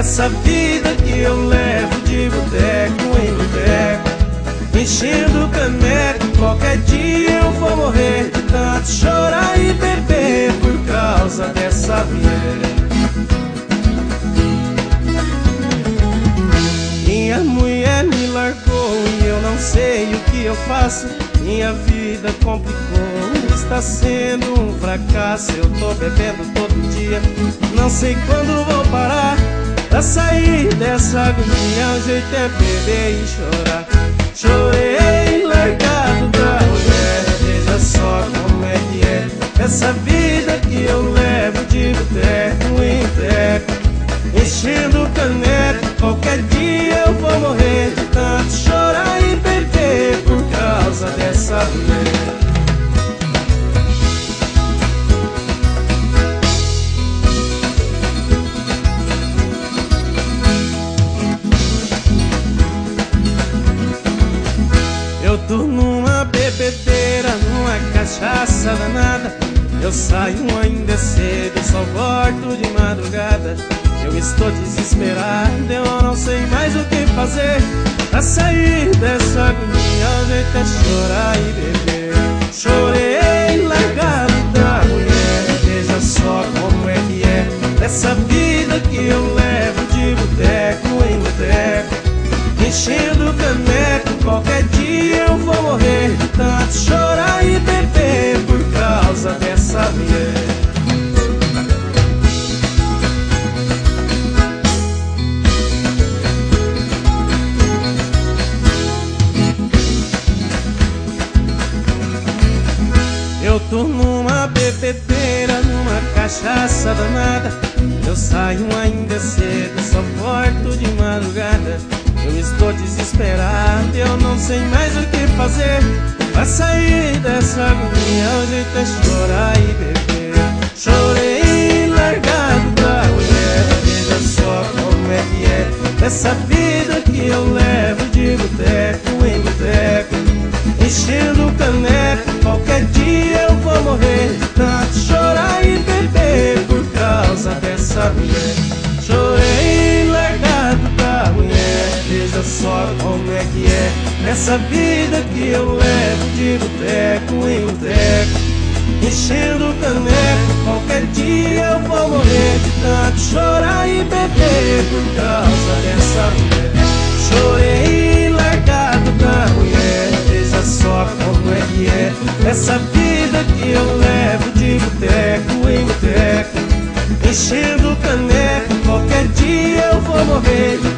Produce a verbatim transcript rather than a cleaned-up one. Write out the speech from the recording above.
essa vida que eu levo de boteco em boteco, enchendo o caneco. Qualquer dia eu vou morrer de tanto chorar e beber por causa dessa mulher. Minha mulher me largou e eu não sei o que eu faço. Minha vida complicou, está sendo um fracasso. Eu tô bebendo todo dia, não sei quando vou parar. Pra sair dessa agonia, o jeito é beber e chorar. Chorei largado da mulher, veja só como é que é essa vida que eu levo de boteco em boteco, enchendo o caneco. Qualquer dia eu vou morrer de tanto chorar e beber por causa dessa mulher. Eu tô numa bebedeira, numa cachaça danada. Eu saio ainda cedo, só volto de madrugada. Eu estou desesperado, eu não sei mais o que fazer. Pra sair dessa agonia, o jeito é chorar e beber. Chorei largado da mulher, veja só como é que é essa vida que eu levo de boteco em boteco, enchendo o caneco. Qualquer dia eu vou morrer de tanto chorar e beber por causa dessa mulher. Eu tô numa bebedeira, numa cachaça danada. Eu saio ainda cedo, só volto de madrugada. Eu estou desesperado, eu não sei mais o que fazer. Pra sair dessa agonia, o jeito é chorar e beber. Chorei largado da mulher, veja só como é que é essa vida que eu levo de boteco em boteco, enchendo o caneco. Qualquer dia eu vou morrer de tanto chorar e beber por causa dessa mulher. Chorei largado da mulher, veja só como é que é essa vida que eu levo de boteco em boteco, enchendo o caneco. Qualquer dia eu vou morrer de tanto chorar e beber por causa dessa mulher. Chorei largado da mulher, veja só como é que é essa vida que eu levo de boteco em boteco, enchendo o caneco. Qualquer dia eu vou morrer de